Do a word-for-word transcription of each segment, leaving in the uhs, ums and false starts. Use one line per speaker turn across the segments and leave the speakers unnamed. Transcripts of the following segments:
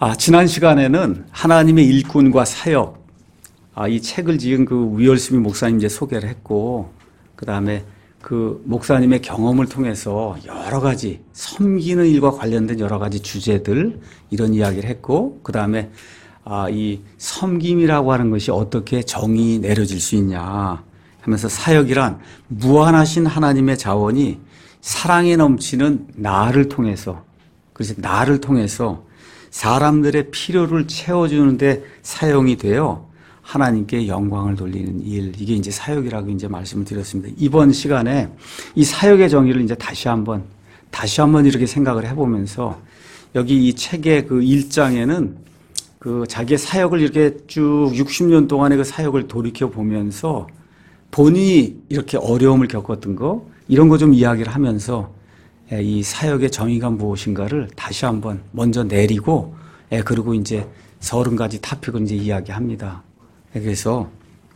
아, 지난 시간에는 하나님의 일꾼과 사역, 아, 이 책을 지은 그 위얼스미 목사님 이제 소개를 했고, 그 다음에 그 목사님의 경험을 통해서 여러 가지 섬기는 일과 관련된 여러 가지 주제들, 이런 이야기를 했고, 그 다음에 아, 이 섬김이라고 하는 것이 어떻게 정이 내려질 수 있냐 하면서 사역이란 무한하신 하나님의 자원이 사랑에 넘치는 나를 통해서, 그래서 나를 통해서 사람들의 필요를 채워주는데 사용이 되어 하나님께 영광을 돌리는 일, 이게 이제 사역이라고 이제 말씀을 드렸습니다. 이번 시간에 이 사역의 정의를 이제 다시 한번, 다시 한번 이렇게 생각을 해보면서 여기 이 책의 그 일 장에는 그 자기의 사역을 이렇게 쭉 육십 년 동안의 그 사역을 돌이켜 보면서 본인이 이렇게 어려움을 겪었던 거, 이런 거 좀 이야기를 하면서 이 사역의 정의가 무엇인가를 다시 한번 먼저 내리고, 그리고 이제 서른 가지 토픽을 이제 이야기합니다. 그래서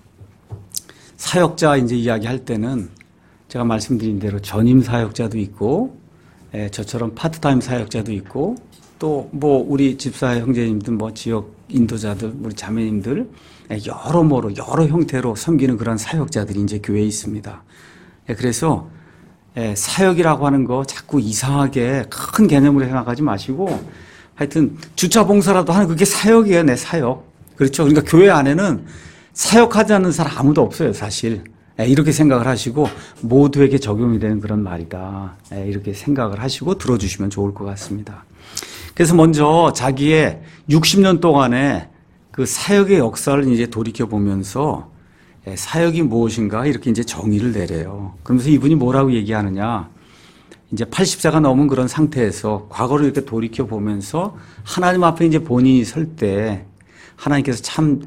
사역자 이제 이야기할 때는 제가 말씀드린 대로 전임 사역자도 있고, 저처럼 파트타임 사역자도 있고, 또 뭐 우리 집사 형제님들, 뭐 지역 인도자들, 우리 자매님들, 여러모로 여러 형태로 섬기는 그런 사역자들이 이제 교회에 있습니다. 그래서 사역이라고 하는 거 자꾸 이상하게 큰 개념으로 생각하지 마시고, 하여튼 주차 봉사라도 하는 그게 사역이에요. 내 사역. 그렇죠. 그러니까 교회 안에는 사역하지 않는 사람 아무도 없어요, 사실. 이렇게 생각을 하시고 모두에게 적용이 되는 그런 말이다, 이렇게 생각을 하시고 들어주시면 좋을 것 같습니다. 그래서 먼저 자기의 육십 년 동안의 그 사역의 역사를 이제 돌이켜 보면서 사역이 무엇인가 이렇게 이제 정의를 내려요. 그러면서 이분이 뭐라고 얘기하느냐, 이제 팔십 세가 넘은 그런 상태에서 과거를 이렇게 돌이켜 보면서 하나님 앞에 이제 본인이 설 때 하나님께서 참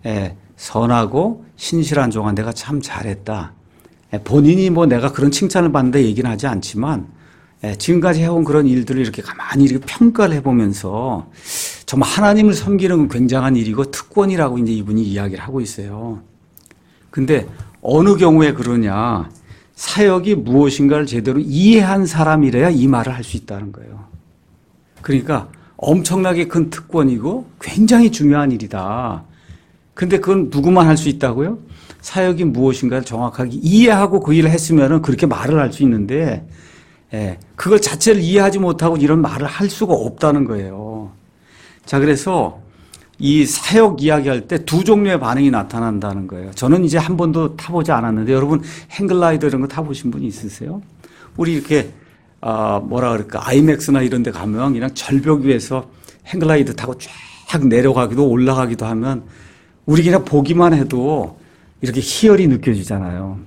선하고 신실한 종아, 내가 참 잘했다. 본인이 뭐 내가 그런 칭찬을 받는다 얘기는 하지 않지만 지금까지 해온 그런 일들을 이렇게 가만히 이렇게 평가를 해보면서 정말 하나님을 섬기는 건 굉장한 일이고 특권이라고 이제 이분이 이야기를 하고 있어요. 근데 어느 경우에 그러냐, 사역이 무엇인가를 제대로 이해한 사람이래야 이 말을 할 수 있다는 거예요. 그러니까 엄청나게 큰 특권이고 굉장히 중요한 일이다. 근데 그건 누구만 할 수 있다고요? 사역이 무엇인가를 정확하게 이해하고 그 일을 했으면은 그렇게 말을 할 수 있는데, 예, 그걸 자체를 이해하지 못하고 이런 말을 할 수가 없다는 거예요. 자, 그래서 이 사역 이야기할 때 두 종류의 반응이 나타난다는 거예요. 저는 이제 한 번도 타보지 않았는데, 여러분 행글라이더 이런 거 타보신 분이 있으세요? 우리 이렇게 아, 뭐라 그럴까, 아이맥스나 이런 데 가면 그냥 절벽 위에서 행글라이더 타고 쫙 내려가기도 올라가기도 하면 우리 그냥 보기만 해도 이렇게 희열이 느껴지잖아요.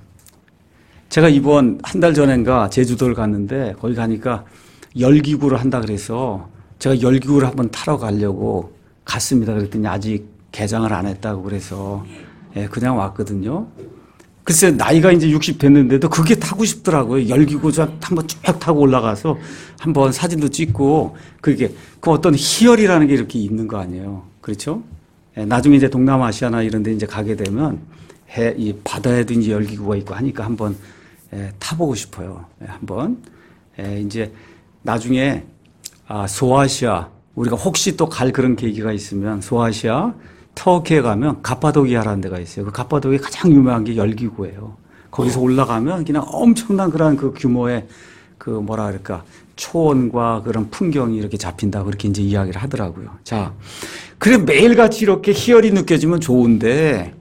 제가 이번 한 달 전인가 제주도를 갔는데, 거기 가니까 열기구를 한다 그래서 제가 열기구를 한번 타러 가려고 갔습니다. 그랬더니 아직 개장을 안 했다고 그래서 그냥 왔거든요. 글쎄 나이가 이제 육십 됐는데도 그게 타고 싶더라고요. 열기구 한번 쭉 타고 올라가서 한번 사진도 찍고, 그게 그 어떤 희열이라는 게 이렇게 있는 거 아니에요. 그렇죠? 나중에 이제 동남아시아나 이런 데 이제 가게 되면 해, 이 바다에도 이제 열기구가 있고 하니까 한번 에, 타보고 싶어요. 에, 한번. 에, 이제 나중에 아, 소아시아, 우리가 혹시 또 갈 그런 계기가 있으면 소아시아, 터키에 가면 가파도키아라는 데가 있어요. 그 가파도키아 가장 유명한 게 열기구예요. 거기서 올라가면 그냥 엄청난 그런 그 규모의 그 뭐라 그럴까, 초원과 그런 풍경이 이렇게 잡힌다, 그렇게 이제 이야기를 하더라고요. 자, 그래 매일같이 이렇게 희열이 느껴지면 좋은데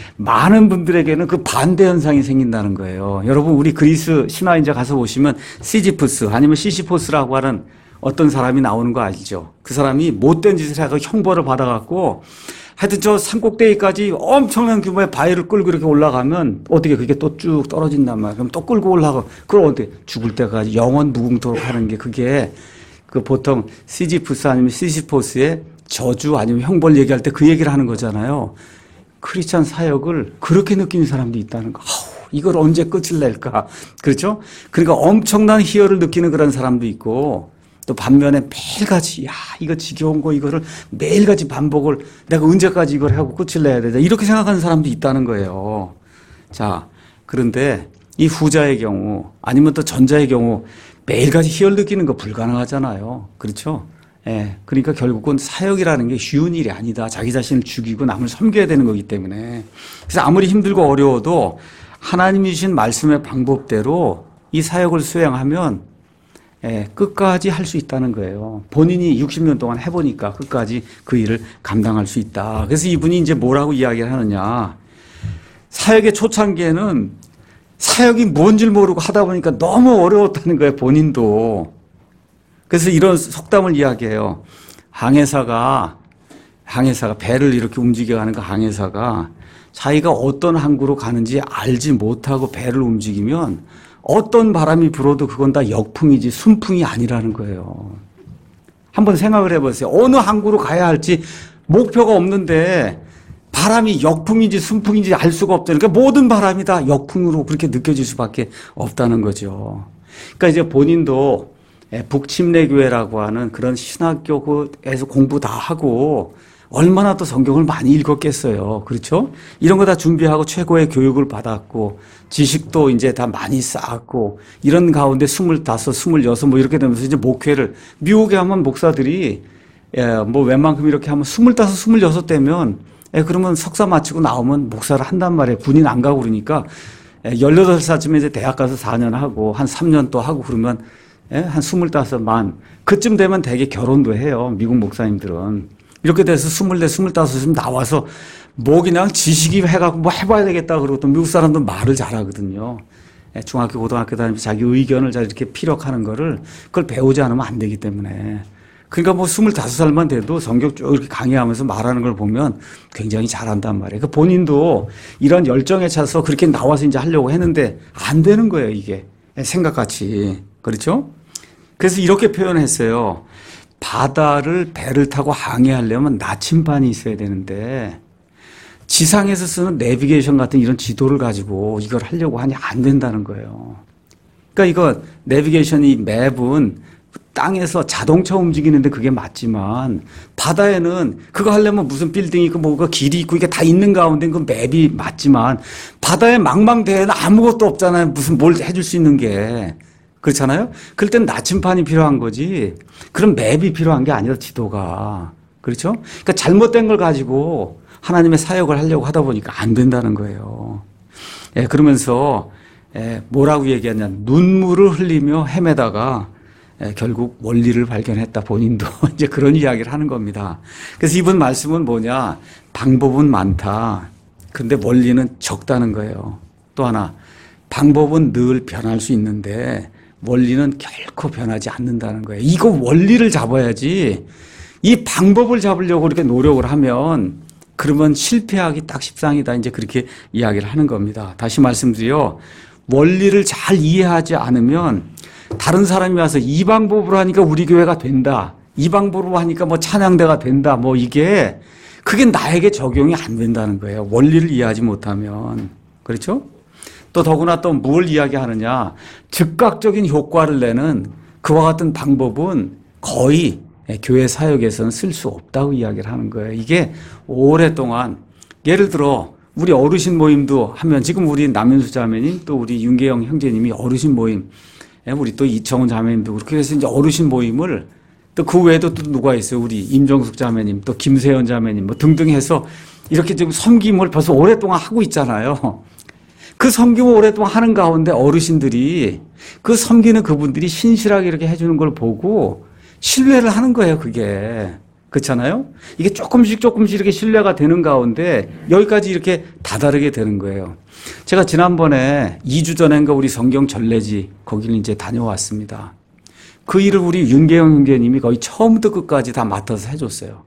많은 분들에게는 그 반대 현상이 생긴다는 거예요. 여러분 우리 그리스 신화인자 가서 보시면 시지프스 아니면 시시포스라고 하는 어떤 사람이 나오는 거 아시죠? 그 사람이 못된 짓을 하고 형벌을 받아갖고 하여튼 저 산꼭대기까지 엄청난 규모의 바위를 끌고 이렇게 올라가면 어떻게 그게 또 쭉 떨어진단 말이에요. 그럼 또 끌고 올라가고, 그럼 어떻게 죽을 때까지 영원 무궁토록 하는 게 그게 그 보통 시지프스 아니면 시시포스의 저주 아니면 형벌 얘기할 때 그 얘기를 하는 거잖아요. 크리스찬 사역을 그렇게 느끼는 사람도 있다는 거. 아우, 이걸 언제 끝을 낼까? 그렇죠? 그러니까 엄청난 희열을 느끼는 그런 사람도 있고, 또 반면에 매일같이 야 이거 지겨운 거 이거를 매일같이 반복을 내가 언제까지 이걸 하고 끝을 내야 되나 이렇게 생각하는 사람도 있다는 거예요. 자, 그런데 이 후자의 경우 아니면 또 전자의 경우 매일같이 희열 느끼는 거 불가능하잖아요. 그렇죠? 예, 그러니까 결국은 사역이라는 게 쉬운 일이 아니다. 자기 자신을 죽이고 남을 섬겨야 되는 거기 때문에. 그래서 아무리 힘들고 어려워도 하나님이 주신 말씀의 방법대로 이 사역을 수행하면 예, 끝까지 할 수 있다는 거예요. 본인이 육십 년 동안 해보니까 끝까지 그 일을 감당할 수 있다. 그래서 이분이 이제 뭐라고 이야기를 하느냐. 사역의 초창기에는 사역이 뭔지 모르고 하다 보니까 너무 어려웠다는 거예요. 본인도. 그래서 이런 속담을 이야기해요. 항해사가, 항해사가 배를 이렇게 움직여가는 그 항해사가 자기가 어떤 항구로 가는지 알지 못하고 배를 움직이면 어떤 바람이 불어도 그건 다 역풍이지 순풍이 아니라는 거예요. 한번 생각을 해보세요. 어느 항구로 가야 할지 목표가 없는데 바람이 역풍인지 순풍인지 알 수가 없잖아요. 그러니까 모든 바람이 다 역풍으로 그렇게 느껴질 수밖에 없다는 거죠. 그러니까 이제 본인도 북침례교회라고 하는 그런 신학교에서 공부 다 하고 얼마나 또 성경을 많이 읽었겠어요. 그렇죠? 이런 거 다 준비하고 최고의 교육을 받았고 지식도 이제 다 많이 쌓았고 이런 가운데 스물다섯, 스물여섯 뭐 이렇게 되면서 이제 목회를 미국에 하면 목사들이 예, 뭐 웬만큼 이렇게 하면 스물다섯, 스물여섯 되면 예, 그러면 석사 마치고 나오면 목사를 한단 말이에요. 군인 안 가고 그러니까 예, 열여덟 살쯤에 이제 대학 가서 사 년 하고 한 삼 년 또 하고 그러면 예, 한 스물다섯 만 그쯤 되면 되게 결혼도 해요. 미국 목사님들은. 이렇게 돼서 스물네, 스물다섯쯤 나와서 뭐 그냥 지식이 해갖고 뭐 해봐야 되겠다 그러고 또 미국 사람들은 말을 잘하거든요. 예, 중학교, 고등학교 다니면서 자기 의견을 잘 이렇게 피력하는 거를 그걸 배우지 않으면 안 되기 때문에. 그러니까 뭐 스물다섯 살만 돼도 성경 쭉 이렇게 강의하면서 말하는 걸 보면 굉장히 잘한단 말이에요. 그 본인도 이런 열정에 차서 그렇게 나와서 이제 하려고 했는데 안 되는 거예요, 이게. 생각같이. 그렇죠? 그래서 이렇게 표현했어요. 바다를 배를 타고 항해하려면 나침반이 있어야 되는데 지상에서 쓰는 내비게이션 같은 이런 지도를 가지고 이걸 하려고 하니 안 된다는 거예요. 그러니까 이거 내비게이션이 맵은 땅에서 자동차 움직이는데 그게 맞지만 바다에는 그거 하려면 무슨 빌딩이 있고 뭐가 길이 있고 이게 다 있는 가운데 그 맵이 맞지만 바다의 망망대해는 아무것도 없잖아요. 무슨 뭘 해줄 수 있는 게. 그렇잖아요? 그럴 땐 나침반이 필요한 거지. 그런 맵이 필요한 게 아니라 지도가. 그렇죠? 그러니까 잘못된 걸 가지고 하나님의 사역을 하려고 하다 보니까 안 된다는 거예요. 예, 그러면서 예, 뭐라고 얘기하냐. 눈물을 흘리며 헤매다가 예, 결국 원리를 발견했다. 본인도 이제 그런 이야기를 하는 겁니다. 그래서 이분 말씀은 뭐냐. 방법은 많다. 근데 원리는 적다는 거예요. 또 하나. 방법은 늘 변할 수 있는데 원리는 결코 변하지 않는다는 거예요. 이거 원리를 잡아야지 이 방법을 잡으려고 이렇게 노력을 하면 그러면 실패하기 딱 십상이다. 이제 그렇게 이야기를 하는 겁니다. 다시 말씀드려 원리를 잘 이해하지 않으면 다른 사람이 와서 이 방법으로 하니까 우리 교회가 된다. 이 방법으로 하니까 뭐 찬양대가 된다. 뭐 이게 그게 나에게 적용이 안 된다는 거예요. 원리를 이해하지 못하면. 그렇죠? 또 더구나 또 뭘 이야기하느냐. 즉각적인 효과를 내는 그와 같은 방법은 거의 교회 사역에서는 쓸 수 없다고 이야기를 하는 거예요. 이게 오랫동안 예를 들어 우리 어르신 모임도 하면 지금 우리 남현수 자매님 또 우리 윤계영 형제님이 어르신 모임 우리 또 이청훈 자매님도 그렇게 해서 이제 어르신 모임을 또 그 외에도 또 누가 있어요. 우리 임정숙 자매님 또 김세현 자매님 뭐 등등 해서 이렇게 지금 섬김을 벌써 오랫동안 하고 있잖아요. 그 섬김을 오랫동안 하는 가운데 어르신들이 그 섬기는 그분들이 신실하게 이렇게 해주는 걸 보고 신뢰를 하는 거예요, 그게. 그렇잖아요? 이게 조금씩 조금씩 이렇게 신뢰가 되는 가운데 여기까지 이렇게 다다르게 되는 거예요. 제가 지난번에 이 주 전인가 우리 성경 전례지 거기를 이제 다녀왔습니다. 그 일을 우리 윤계영 형제님이 거의 처음부터 끝까지 다 맡아서 해줬어요.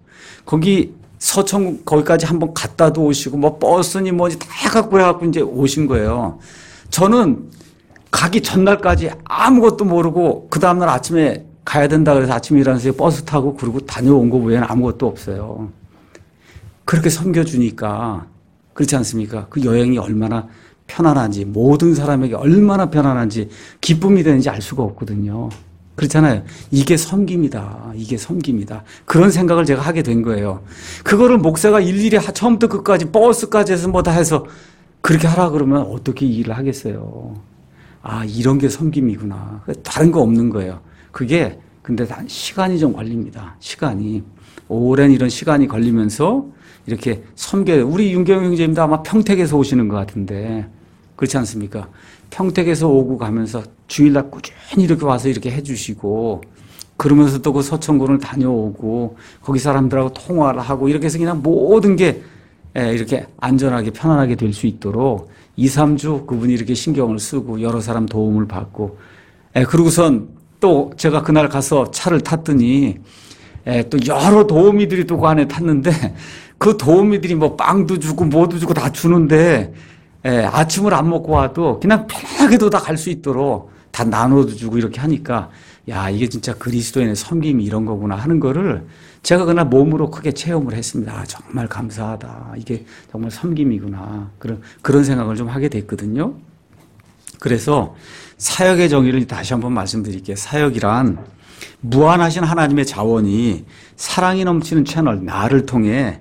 거기 서청 거기까지 한번 갔다도 오시고 뭐 버스니 뭐지 다 해갖고 해갖고 이제 오신 거예요. 저는 가기 전날까지 아무것도 모르고 그 다음날 아침에 가야 된다 그래서 아침에 일어나서 버스 타고 그러고 다녀온 거 외에는 아무것도 없어요. 그렇게 섬겨주니까 그렇지 않습니까? 그 여행이 얼마나 편안한지 모든 사람에게 얼마나 편안한지 기쁨이 되는지 알 수가 없거든요. 그렇잖아요. 이게 섬김이다. 이게 섬김이다. 그런 생각을 제가 하게 된 거예요. 그거를 목사가 일일이 처음부터 끝까지 버스까지 해서 뭐 다 해서 그렇게 하라 그러면 어떻게 이 일을 하겠어요. 아, 이런 게 섬김이구나. 다른 거 없는 거예요. 그게 근데 단 시간이 좀 걸립니다. 시간이. 오랜 이런 시간이 걸리면서 이렇게 섬겨요. 우리 윤경 형제님도 아마 평택에서 오시는 것 같은데 그렇지 않습니까? 평택에서 오고 가면서 주일날 꾸준히 이렇게 와서 이렇게 해주시고 그러면서 또 그 서천군을 다녀오고 거기 사람들하고 통화를 하고 이렇게 해서 그냥 모든 게 이렇게 안전하게 편안하게 될 수 있도록 이, 삼 주 그분이 이렇게 신경을 쓰고 여러 사람 도움을 받고 그러고선 또 제가 그날 가서 차를 탔더니 또 여러 도우미들이 또 그 안에 탔는데 그 도우미들이 뭐 빵도 주고 뭐도 주고 다 주는데 예, 아침을 안 먹고 와도 그냥 편하게도 다 갈 수 있도록 다 나눠도 주고 이렇게 하니까 야 이게 진짜 그리스도인의 섬김이 이런 거구나 하는 거를 제가 그날 몸으로 크게 체험을 했습니다. 아, 정말 감사하다. 이게 정말 섬김이구나. 그런 그런 생각을 좀 하게 됐거든요. 그래서 사역의 정의를 다시 한번 말씀드릴게요. 사역이란 무한하신 하나님의 자원이 사랑이 넘치는 채널 나를 통해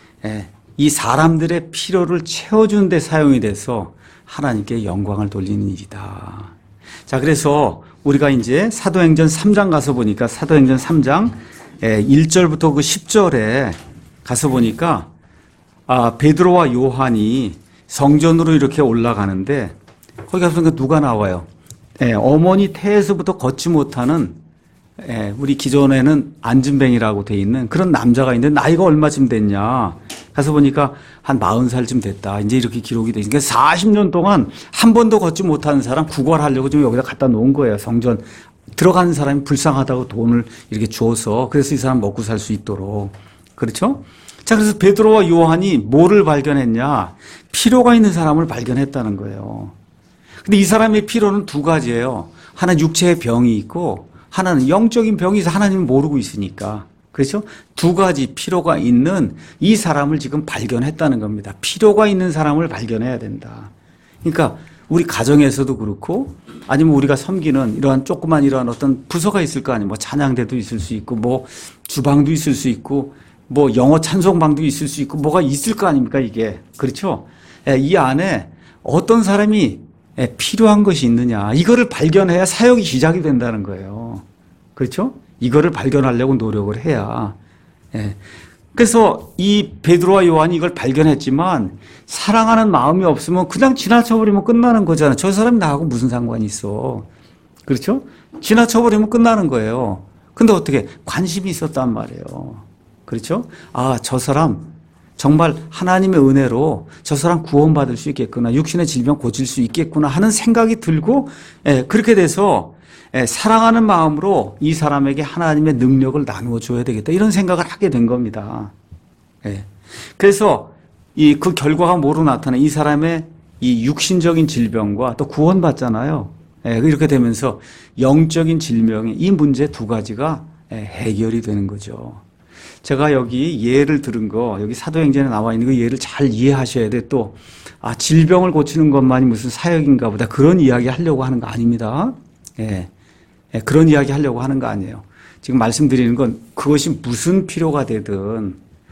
예, 이 사람들의 필요를 채워주는 데 사용이 돼서 하나님께 영광을 돌리는 일이다. 자, 그래서 우리가 이제 사도행전 삼 장 가서 보니까 사도행전 삼 장 일 절부터 그 십 절에 가서 보니까 아, 베드로와 요한이 성전으로 이렇게 올라가는데 거기 가서 누가 나와요? 예, 어머니 태에서부터 걷지 못하는 예, 우리 기존에는 안진뱅이라고 돼 있는 그런 남자가 있는데 나이가 얼마쯤 됐냐? 가서 보니까 한 마흔 살쯤 됐다. 이제 이렇게 기록이 돼 있으니까 사십 년 동안 한 번도 걷지 못하는 사람 구걸하려고 좀 여기다 갖다 놓은 거예요. 성전 들어가는 사람이 불쌍하다고 돈을 이렇게 줘서 그래서 이 사람 먹고 살 수 있도록. 그렇죠? 자, 그래서 베드로와 요한이 뭐를 발견했냐? 필요가 있는 사람을 발견했다는 거예요. 근데 이 사람의 필요는 두 가지예요. 하나는 육체의 병이 있고 하나는 영적인 병이 있어 하나님을 모르고 있으니까. 그렇죠? 두 가지 필요가 있는 이 사람을 지금 발견했다는 겁니다. 필요가 있는 사람을 발견해야 된다. 그러니까 우리 가정에서도 그렇고 아니면 우리가 섬기는 이러한 조그만 이러한 어떤 부서가 있을 거 아니에요. 뭐 찬양대도 있을 수 있고 뭐 주방도 있을 수 있고 뭐 영어 찬송방도 있을 수 있고 뭐가 있을 거 아닙니까 이게. 그렇죠? 이 안에 어떤 사람이 필요한 것이 있느냐. 이거를 발견해야 사역이 시작이 된다는 거예요. 그렇죠? 이거를 발견하려고 노력을 해야. 예. 그래서 이 베드로와 요한이 이걸 발견했지만 사랑하는 마음이 없으면 그냥 지나쳐버리면 끝나는 거잖아요. 저 사람이 나하고 무슨 상관이 있어. 그렇죠? 지나쳐버리면 끝나는 거예요. 근데 어떻게 관심이 있었단 말이에요. 그렇죠? 아, 저 사람 정말 하나님의 은혜로 저 사람 구원받을 수 있겠구나. 육신의 질병 고칠 수 있겠구나 하는 생각이 들고 예, 그렇게 돼서 예, 사랑하는 마음으로 이 사람에게 하나님의 능력을 나누어 줘야 되겠다. 이런 생각을 하게 된 겁니다. 예. 그래서 이 그 결과가 뭐로 나타나? 이 사람의 이 육신적인 질병과 또 구원받잖아요. 예, 이렇게 되면서 영적인 질병의 이 문제 두 가지가 예, 해결이 되는 거죠. 제가 여기 예를 들은 거, 여기 사도행전에 나와 있는 그 예를 잘 이해하셔야 돼. 또, 아, 질병을 고치는 것만이 무슨 사역인가 보다. 그런 이야기 하려고 하는 거 아닙니다. 예. 예, 그런 이야기 하려고 하는 거 아니에요. 지금 말씀드리는 건 그것이 무슨 필요가 되든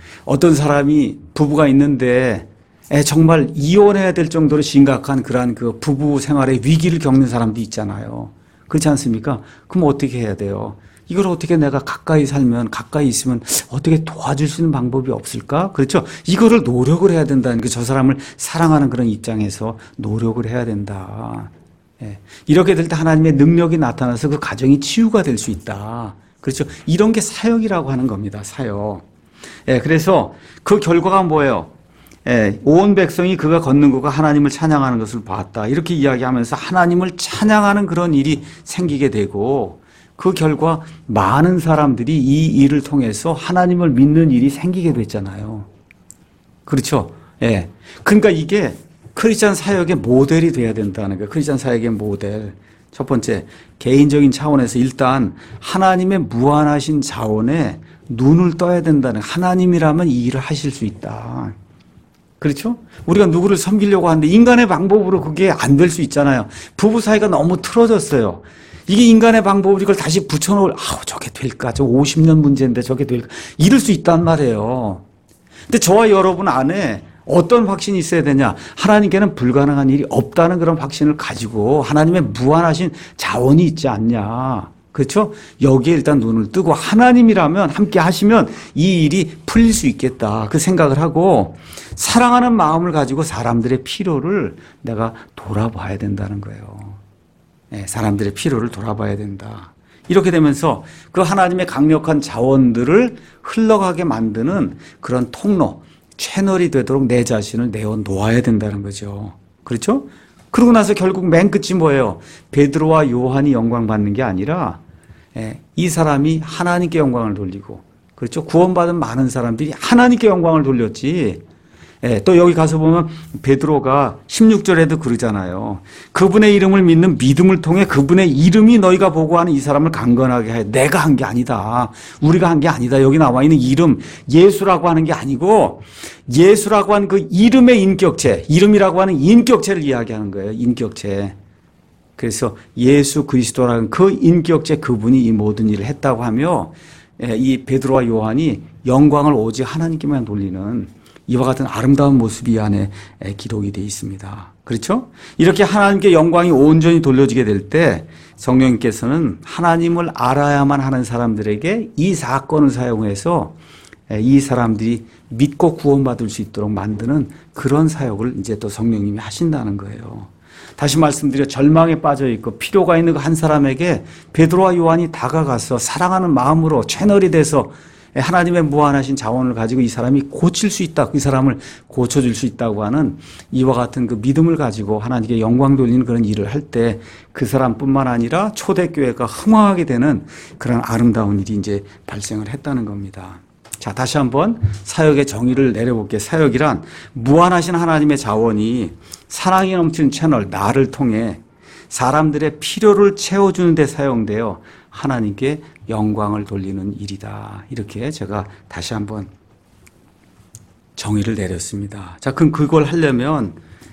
어떤 사람이 부부가 있는데 예, 정말 이혼해야 될 정도로 심각한 그러한 그 부부 생활의 위기를 겪는 사람도 있잖아요. 그렇지 않습니까? 그럼 어떻게 해야 돼요? 이걸 어떻게 내가 가까이 살면, 가까이 있으면 어떻게 도와줄 수 있는 방법이 없을까? 그렇죠? 이거를 노력을 해야 된다는 게 저 사람을 사랑하는 그런 입장에서 노력을 해야 된다. 예. 이렇게 될 때 하나님의 능력이 나타나서 그 가정이 치유가 될 수 있다. 그렇죠? 이런 게 사역이라고 하는 겁니다. 사역. 예, 그래서 그 결과가 뭐예요? 예, 온 백성이 그가 걷는 것과 하나님을 찬양하는 것을 봤다. 이렇게 이야기하면서 하나님을 찬양하는 그런 일이 생기게 되고 그 결과 많은 사람들이 이 일을 통해서 하나님을 믿는 일이 생기게 됐잖아요. 그렇죠? 예. 그러니까 이게 크리스찬 사역의 모델이 돼야 된다는 거예요. 크리스찬 사역의 모델. 첫 번째, 개인적인 차원에서 일단 하나님의 무한하신 자원에 눈을 떠야 된다는, 하나님이라면 이 일을 하실 수 있다. 그렇죠? 우리가 누구를 섬기려고 하는데 인간의 방법으로 그게 안 될 수 있잖아요. 부부 사이가 너무 틀어졌어요. 이게 인간의 방법으로 이걸 다시 붙여놓을, 아우, 저게 될까? 저 오십 년 문제인데 저게 될까? 이럴 수 있단 말이에요. 근데 저와 여러분 안에 어떤 확신이 있어야 되냐? 하나님께는 불가능한 일이 없다는 그런 확신을 가지고 하나님의 무한하신 자원이 있지 않냐? 그렇죠? 여기에 일단 눈을 뜨고 하나님이라면 함께 하시면 이 일이 풀릴 수 있겠다. 그 생각을 하고 사랑하는 마음을 가지고 사람들의 필요를 내가 돌아봐야 된다는 거예요. 네, 사람들의 필요를 돌아봐야 된다. 이렇게 되면서 그 하나님의 강력한 자원들을 흘러가게 만드는 그런 통로, 채널이 되도록 내 자신을 내어 놓아야 된다는 거죠. 그렇죠? 그러고 나서 결국 맨 끝이 뭐예요? 베드로와 요한이 영광 받는 게 아니라 이 사람이 하나님께 영광을 돌리고, 그렇죠? 구원받은 많은 사람들이 하나님께 영광을 돌렸지. 또 여기 가서 보면 베드로가 십육 절에도 그러잖아요. 그분의 이름을 믿는 믿음을 통해 그분의 이름이 너희가 보고 하는 이 사람을 강건하게 해. 내가 한 게 아니다. 우리가 한 게 아니다. 여기 나와 있는 이름, 예수라고 하는 게 아니고 예수라고 하는 그 이름의 인격체, 이름이라고 하는 인격체를 이야기하는 거예요. 인격체. 그래서 예수 그리스도라는 그 인격체, 그분이 이 모든 일을 했다고 하며 이 베드로와 요한이 영광을 오직 하나님께만 돌리는 이와 같은 아름다운 모습이 이 안에 기록이 되어 있습니다. 그렇죠? 이렇게 하나님께 영광이 온전히 돌려지게 될 때 성령님께서는 하나님을 알아야만 하는 사람들에게 이 사건을 사용해서 이 사람들이 믿고 구원받을 수 있도록 만드는 그런 사역을 이제 또 성령님이 하신다는 거예요. 다시 말씀드려 절망에 빠져 있고 필요가 있는 한 사람에게 베드로와 요한이 다가가서 사랑하는 마음으로 채널이 돼서 하나님의 무한하신 자원을 가지고 이 사람이 고칠 수 있다, 이 사람을 고쳐줄 수 있다고 하는 이와 같은 그 믿음을 가지고 하나님께 영광 돌리는 그런 일을 할 때 그 사람뿐만 아니라 초대교회가 흥황하게 되는 그런 아름다운 일이 이제 발생을 했다는 겁니다. 자, 다시 한번 사역의 정의를 내려볼게요. 사역이란 무한하신 하나님의 자원이 사랑이 넘치는 채널, 나를 통해 사람들의 필요를 채워주는 데 사용되어 하나님께 영광을 돌리는 일이다. 이렇게 제가 다시 한번 정의를 내렸습니다. 자, 그럼 그걸 하려면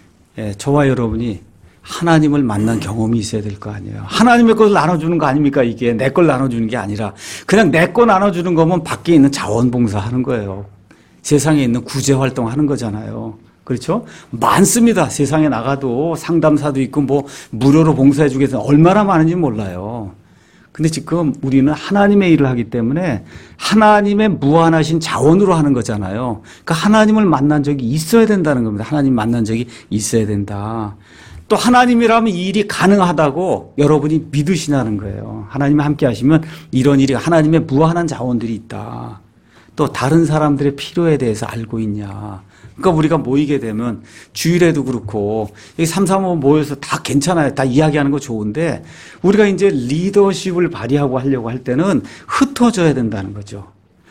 예, 저와 여러분이 하나님을 만난 경험이 있어야 될 거 아니에요. 하나님의 것을 나눠주는 거 아닙니까? 이게 내 걸 나눠주는 게 아니라 그냥 내 거 나눠주는 거면 밖에 있는 자원봉사 하는 거예요. 세상에 있는 구제활동 하는 거잖아요. 그렇죠? 많습니다. 세상에 나가도 상담사도 있고 뭐 무료로 봉사해 주겠다. 얼마나 많은지 몰라요. 근데 지금 우리는 하나님의 일을 하기 때문에 하나님의 무한하신 자원으로 하는 거잖아요. 그러니까 하나님을 만난 적이 있어야 된다는 겁니다. 하나님 만난 적이 있어야 된다. 또 하나님이라면 이 일이 가능하다고 여러분이 믿으시냐는 거예요. 하나님이 함께 하시면 이런 일이 하나님의 무한한 자원들이 있다. 또 다른 사람들의 필요에 대해서 알고 있냐. 그러니까 우리가 모이게 되면 주일에도 그렇고 여기 삼삼오 모여서 다 괜찮아요. 다 이야기하는 거 좋은데 우리가 이제 리더십을 발휘하고 하려고 할 때는 흩어져야 된다는 거죠.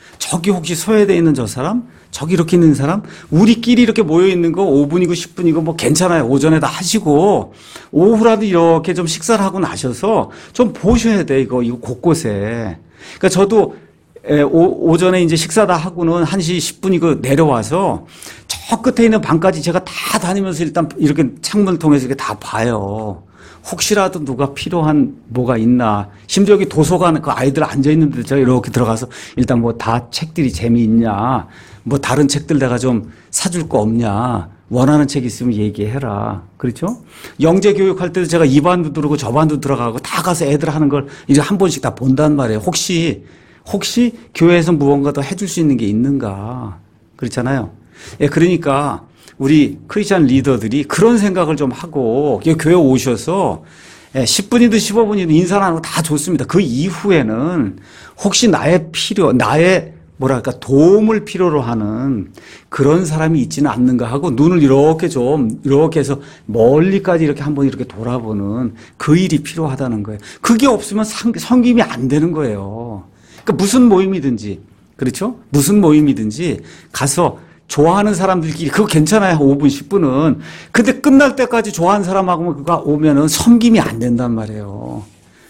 저기 혹시 소외되어 있는 저 사람? 저기 이렇게 있는 사람? 우리끼리 이렇게 모여 있는 거 오 분이고 십 분이고 뭐 괜찮아요. 오전에 다 하시고 오후라도 이렇게 좀 식사를 하고 나셔서 좀 보셔야 돼. 이거, 이거 곳곳에. 그러니까 저도 에, 오, 오전에 이제 식사 다 하고는 한 시 십 분이고 내려와서 저 끝에 있는 방까지 제가 다 다니면서 일단 이렇게 창문을 통해서 이렇게 다 봐요. 혹시라도 누가 필요한 뭐가 있나. 심지어 여기 도서관 그 아이들 앉아있는데 제가 이렇게 들어가서 일단 뭐 다 책들이 재미있냐. 뭐 다른 책들 내가 좀 사줄 거 없냐. 원하는 책 있으면 얘기해라. 그렇죠? 영재 교육할 때도 제가 이 반도 들어오고 저 반도 들어가고 다 가서 애들 하는 걸 이제 한 번씩 다 본단 말이에요. 혹시 혹시 교회에서 무언가 더 해줄 수 있는 게 있는가. 그렇잖아요. 예, 그러니까 우리 크리스찬 리더들이 그런 생각을 좀 하고 교회 오셔서 십 분이든 십오 분이든 인사 나누는 거 다 좋습니다. 그 이후에는 혹시 나의 필요, 나의 뭐랄까 도움을 필요로 하는 그런 사람이 있지는 않는가 하고 눈을 이렇게 좀 이렇게 해서 멀리까지 이렇게 한번 이렇게 돌아보는 그 일이 필요하다는 거예요. 그게 없으면 섬김이 안 되는 거예요. 그러니까 무슨 모임이든지, 그렇죠? 무슨 모임이든지 가서 좋아하는 사람들끼리 그거 괜찮아요. 오 분, 십 분은. 근데 끝날 때까지 좋아하는 사람하고 그거 오면은 섬김이 안 된단 말이에요.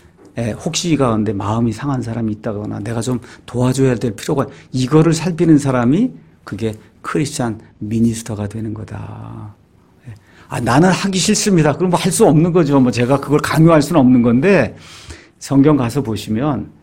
예, 혹시 가운데 마음이 상한 사람이 있다거나 내가 좀 도와줘야 될 필요가, 이거를 살피는 사람이 그게 크리스찬 미니스터가 되는 거다. 예. 아, 나는 하기 싫습니다. 그럼 뭐 할 수 없는 거죠. 뭐 제가 그걸 강요할 수는 없는 건데 성경 가서 보시면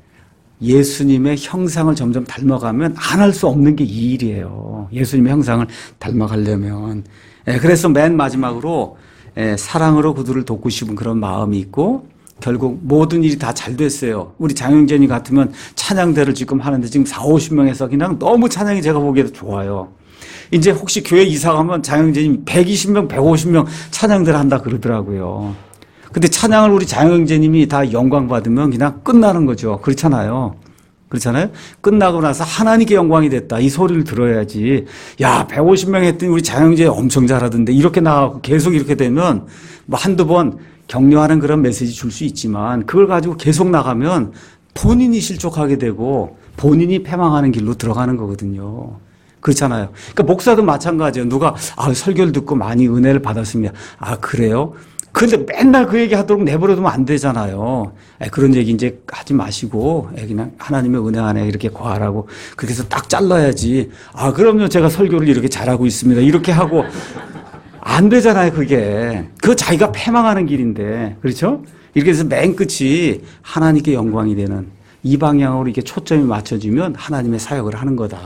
예수님의 형상을 점점 닮아가면 안 할 수 없는 게 이 일이에요. 예수님의 형상을 닮아가려면. 예, 그래서 맨 마지막으로 예, 사랑으로 그들을 돕고 싶은 그런 마음이 있고 결국 모든 일이 다 잘 됐어요. 우리 장영재님 같으면 찬양대를 지금 하는데 지금 사오십 명에서 그냥 너무 찬양이 제가 보기에도 좋아요. 이제 혹시 교회 이사 가면 장영재님 백이십 명, 백오십 명 찬양대를 한다 그러더라고요. 근데 찬양을 우리 장영재님이 다 영광 받으면 그냥 끝나는 거죠. 그렇잖아요. 그렇잖아요. 끝나고 나서 하나님께 영광이 됐다. 이 소리를 들어야지. 야, 백오십 명 했더니 우리 장영재 엄청 잘하던데 이렇게 나가고 계속 이렇게 되면 뭐 한두 번 격려하는 그런 메시지 줄 수 있지만 그걸 가지고 계속 나가면 본인이 실족하게 되고 본인이 패망하는 길로 들어가는 거거든요. 그렇잖아요. 그러니까 목사도 마찬가지예요. 누가 아, 설교를 듣고 많이 은혜를 받았습니다. 아, 그래요? 그런데 맨날 그 얘기 하도록 내버려두면 안 되잖아요. 에, 그런 얘기 이제 하지 마시고 에, 그냥 하나님의 은혜 안에 이렇게 거하라고 그렇게 해서 딱 잘라야지. 아, 그럼요. 제가 설교를 이렇게 잘하고 있습니다. 이렇게 하고 안 되잖아요, 그게. 그거 자기가 패망하는 길인데. 그렇죠? 이렇게 해서 맨 끝이 하나님께 영광이 되는 이 방향으로 이렇게 초점이 맞춰지면 하나님의 사역을 하는 거다.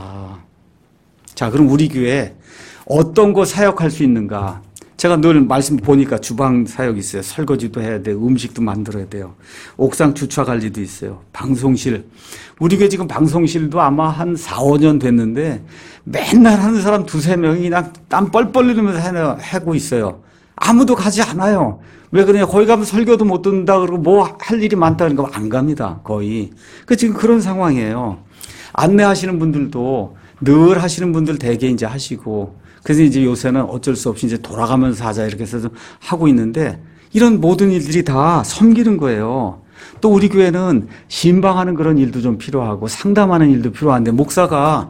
자, 그럼 우리 교회 어떤 거 사역할 수 있는가? 제가 늘 말씀 보니까 주방 사역이 있어요. 설거지도 해야 돼요. 음식도 만들어야 돼요. 옥상 주차 관리도 있어요. 방송실. 우리 교회 지금 방송실도 아마 한 사, 오 년 됐는데 맨날 하는 사람 두세 명이 그냥 땀 뻘뻘 흘리면서 하고 있어요. 아무도 가지 않아요. 왜 그러냐. 거기 가면 설교도 못 듣는다 그러고 뭐 할 일이 많다 그러니까 안 갑니다. 거의. 그 지금 그런 상황이에요. 안내하시는 분들도 늘 하시는 분들 대개 이제 하시고 그래서 이제 요새는 어쩔 수 없이 이제 돌아가면서 하자 이렇게 해서 좀 하고 있는데 이런 모든 일들이 다 섬기는 거예요. 또 우리 교회는 신방하는 그런 일도 좀 필요하고 상담하는 일도 필요한데 목사가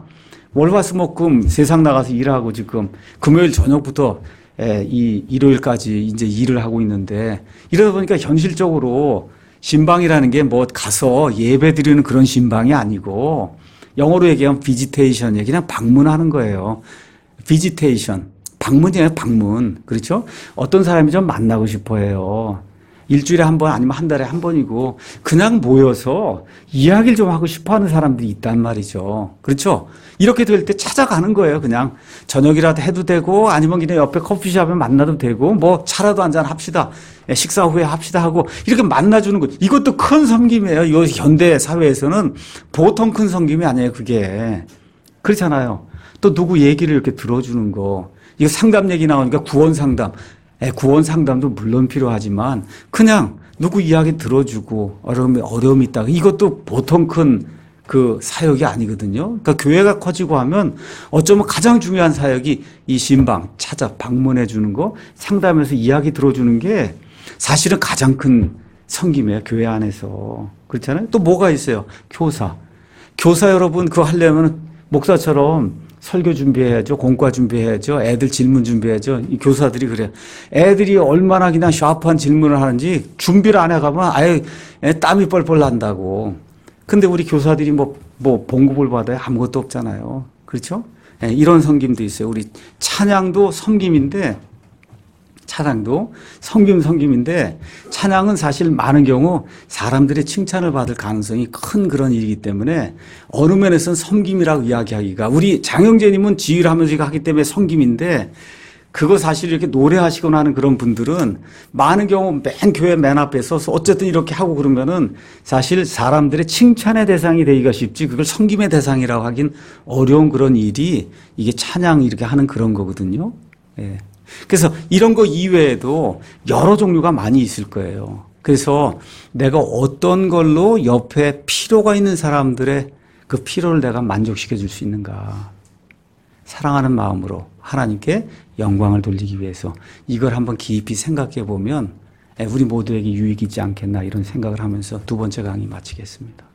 월화수목금 세상 나가서 일하고 지금 금요일 저녁부터 이 일요일까지 이제 일을 하고 있는데 이러다 보니까 현실적으로 신방이라는 게 뭐 가서 예배 드리는 그런 신방이 아니고 영어로 얘기하면 비지테이션이에요. 그냥 방문하는 거예요. 비지테이션. 방문이에요, 방문. 그렇죠? 어떤 사람이 좀 만나고 싶어 해요. 일주일에 한 번 아니면 한 달에 한 번이고 그냥 모여서 이야기를 좀 하고 싶어 하는 사람들이 있단 말이죠. 그렇죠? 이렇게 될 때 찾아가는 거예요. 그냥 저녁이라도 해도 되고 아니면 그냥 옆에 커피숍에 만나도 되고 뭐 차라도 한잔 합시다. 식사 후에 합시다 하고 이렇게 만나주는 거. 이것도 큰 섬김이에요. 이 현대 사회에서는 보통 큰 섬김이 아니에요. 그게. 그렇잖아요. 또 누구 얘기를 이렇게 들어주는 거. 이거 상담 얘기 나오니까 구원 상담. 에, 구원 상담도 물론 필요하지만 그냥 누구 이야기 들어주고 어려움이, 어려움이 있다. 이것도 보통 큰 그 사역이 아니거든요. 그러니까 교회가 커지고 하면 어쩌면 가장 중요한 사역이 이 신방, 찾아 방문해 주는 거, 상담해서 이야기 들어주는 게 사실은 가장 큰 섬김이에요. 교회 안에서. 그렇잖아요. 또 뭐가 있어요? 교사. 교사 여러분 그거 하려면 목사처럼 설교 준비해야죠. 공과 준비해야죠. 애들 질문 준비해야죠. 이 교사들이 그래요. 애들이 얼마나 그냥 샤프한 질문을 하는지 준비를 안 해가면 아예 땀이 뻘뻘 난다고. 근데 우리 교사들이 뭐, 뭐, 봉급을 받아야 아무것도 없잖아요. 그렇죠? 예, 이런 섬김도 있어요. 우리 찬양도 섬김인데, 찬양도 섬김 섬김인데, 찬양은 사실 많은 경우 사람들의 칭찬을 받을 가능성이 큰 그런 일이기 때문에 어느 면에서는 섬김이라고 이야기하기가, 우리 장영재님은 지휘를 하면서 하기 때문에 섬김인데, 그거 사실 이렇게 노래하시거나 하는 그런 분들은 많은 경우 맨 교회 맨 앞에 서서 어쨌든 이렇게 하고 그러면은 사실 사람들의 칭찬의 대상이 되기가 쉽지 그걸 섬김의 대상이라고 하긴 어려운 그런 일이 이게 찬양 이렇게 하는 그런 거거든요. 예. 그래서 이런 거 이외에도 여러 종류가 많이 있을 거예요. 그래서 내가 어떤 걸로 옆에 필요가 있는 사람들의 그 필요를 내가 만족시켜 줄 수 있는가. 사랑하는 마음으로 하나님께 영광을 돌리기 위해서 이걸 한번 깊이 생각해 보면 우리 모두에게 유익이지 않겠나 이런 생각을 하면서 두 번째 강의 마치겠습니다.